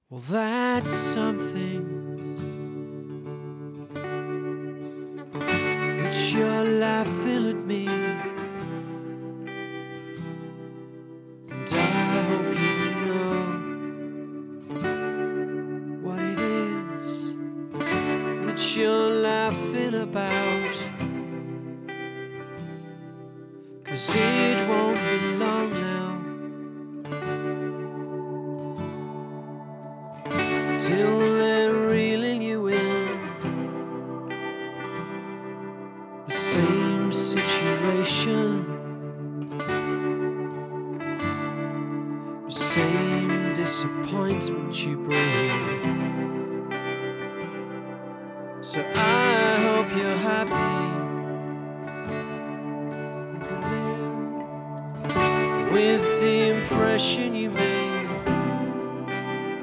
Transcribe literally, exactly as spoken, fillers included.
Well, that's something that you're laughing at me, and I hope you know what it is that you're laughing about, 'cause it won't be long now till they're reeling you in the same situation, the same disappointment you bring. So I hope you're happy and can live with the impression you made